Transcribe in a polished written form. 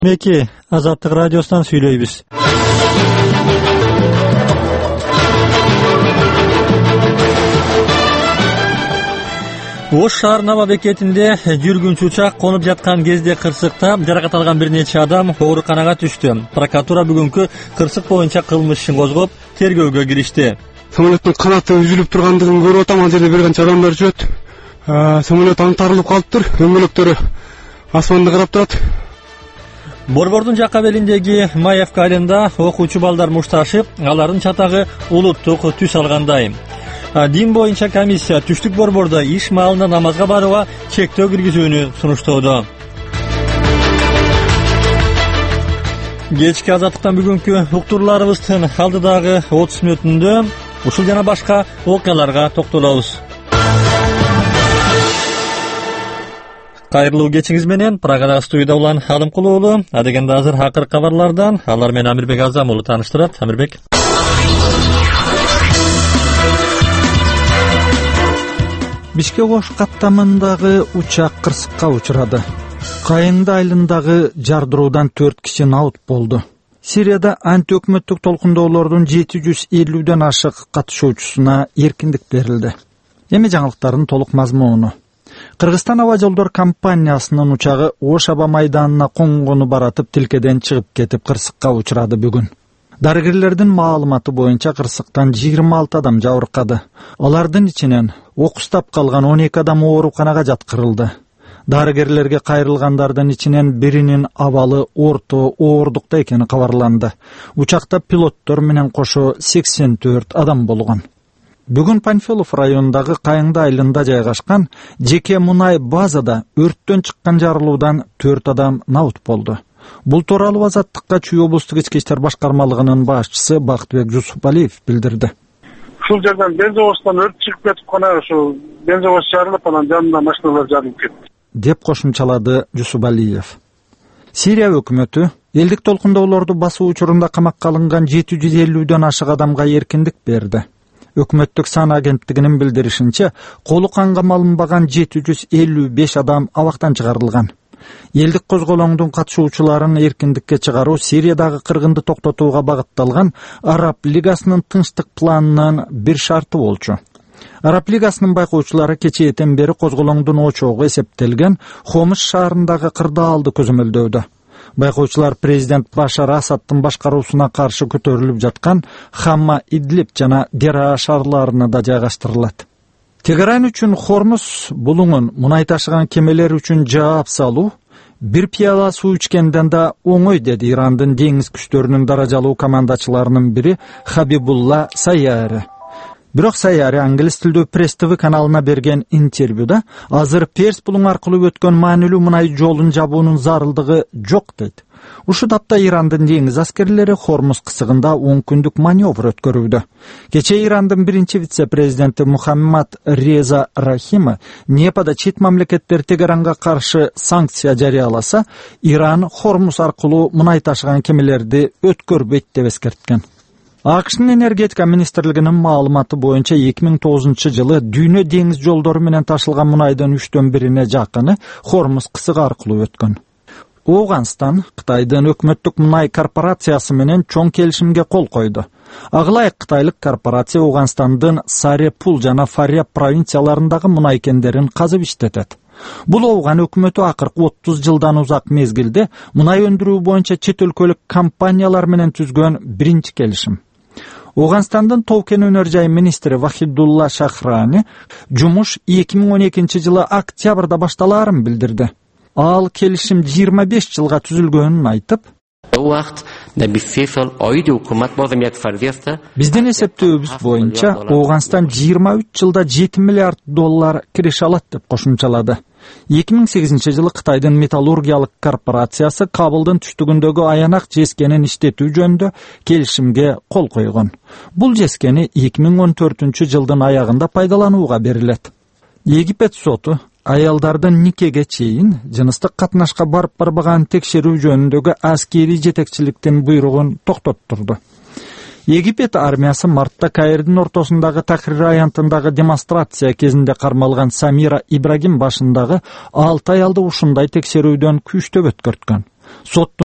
Меки Азаттык радиосунан сүйлөйбүз. Ош шаарынын аба бекетинде жүргүнчү учак конуп жаткан кезде кырсыкта жаракат алган бир нече адам ооруканага түштү. Прокуратура бүгүнкү кырсык боюнча кылмыш ишин козгоп, тергөөгө киришти. Самолеттин канаты үзүлүп тургандыгын көрүп атам, ал жерде бир канча адамдар жүрөт. Самолет аңтарылып калыптыр, өңгөлөктөрү асманды карап турат. Борбордун жакка белиндеги Маевка айылында окуучу балдар мушташып, алардын чатагы улуттук түс алгандай. Дин боюнча комиссия түштүк борбордо иш маалында намазга барууга чектөө киргизүүнү сунуштоодо. Кечки Азаттыктан бүгүнкү уктурууларыбыздын алдыдагы 30 мүнөтүндө ушул жана башка окуяларга токтолобуз. Кайрылуу кечиңиз менен Прагада студияда улан Алымкул уулу. Адегенде азыр акыркы кабарлардан алар менен Амирбек Азам уулу тааныштырат. Амирбек. Бишкек Ош каттамындагы учак кырсыкка учурады. Кайыңды айылындагы жардыруудан 4 киши наут болду. Сирияда антиөкмөттүк толкундоолордун 750дөн ашык катышуучусуна эркиндик берилди. Эми жаңылыктардын толук мазмуну. Кыргызстан аба жолдор компаниясынын учагы Ош аба майданына конгону баратып тилкеден чыгып кетип кырсыкка учурады бүгүн. Дарыгерлердин маалыматы боюнча кырсыктан 26 адам жабыркады. Алардын ичинен окустап калган 12 адам ооруканага жаткырылды. Дарыгерлерге кайрылгандардын ичинен биринин абалы орто оордукта экени кабарланды. Учакта пилоттор менен кошо 84 адам болгон. Бүгүн Панфилов районундагы Кайыңды айылында жайгашкан жеке мунай базада өрттөн чыккан жарылуудан 4 адам наут болду. Бул тууралуу Азаттыкка Чүй облустук ички иштер башкармалыгынын башчысы Бактыбек Жусупалиев билдирди. Ушул жерден бензовозтон өрт чыгып кетип кана ушул бензовоз жарылып, анан жанында машиналар жарылып кетти, деп кошумчалады Жусупалиев. Сирия өкмөтү элдик толкундоолорду басуу учурунда камакка алынган 750дөн ашык адамга эркиндик берди. Өкмөттүк сан агенттигинин билдиришинче, колу канга малынбаган 755 адам абактан чыгарылган. Элдик козголоңдун катышуучуларын эркиндикке чыгаруу Сириядагы кыргынды токтотууга багытталган Араб Лигасынын тынчтык планынын бир шарты болчу. Араб Лигасынын байкоочулары кечээден бери козголоңдун очогу эсептелген Хомс шаарындагы кырдаалды көзөмөлдөөдө. Байкоочулар президент Башар Асадтын башкаруусуна каршы көтөрүлүп жаткан Хамма, Идлиб жана Дера шаарларына да жайгаштырылат. Тегеран үчүн Хормуз булуңун мунай ташыган кемелер үчүн жаап салуу бир пияла суу ичкенден да оңой, деди Ирандын деңиз күчтөрүнүн даражалуу командачыларынын бири Хабибулла Сайяри. Бирок Сайяри англис тилдүү Пресс ТВ каналына берген интервьюда азыр Перс булуң аркылуу өткөн маанилүү мунай жолун жабуунун зарылдыгы жок дейт. Ушул тапта Ирандын деңиз аскерлери Хормуз кысыгында 10 күндүк маневр өткөрүүдө. Кечээ Ирандын биринчи вице-президенти Мухаммад Реза Рахима Непада чет мамлекеттер Тегеранга каршы санкция жарыяласа, Иран Хормуз аркылуу мунай ташыган кемелерди өткөрбөйт деп эскерткен. АКШнын энергетика министрлигинин маалыматы боюнча 2009 жылы дүйнө деңиз жолдору менен ташылган мунайдын 3/1 жакыны Хормуз кысыгы аркылуу өткөн. Оғанстан Кытайдын өкмөттүк мунай корпорациясы менен чоң келишимге кол койду. Агылай кытайлык корпорация Оғанстандын Сарепул жана Фаряб провинцияларындагы мунай кендерин казып иштетет. Бул Оған өкмөтү акыркы 30 жылдан узак мезгилде мунай өндүрүү боюнча чет өлкөлүк компаниялар менен түзгөн биринчи келишим. Оғанстандын тоо кен өнөр жай министри Вахидулла Шахрани жумуш 2012 жылы октябрда башталаарын билдирди. Ал келишим 25 жылга түзүлгөнүн айтып, биздин эсептөөбүз боюнча Оғанстан 23 жылда $7 миллиард кириш алат деп кошумчалады. 2008 жылы Кытайдын металлургиялык корпорациясы Кабылдын түштүгүндөгү аянак жескенин иштетүү жөнүндө келишимге кол койгон. Бул жескени 2014 жылдын аягында пайдаланууга берилет. Египет соту аялдардын никеге чейин жыныстык катнашка барып барбаган текшерүү жөнүндөгү аскери жетекчиликтин буйругун токтоттурду. Египет армиясы мартта Каирдин ортосундагы Тахрир аянтындагы демонстрация кезинде кармалган Самира Ибрагим башындагы 6 аялды ушундай текшерүүдөн күчтөп өткөрткөн. Соттун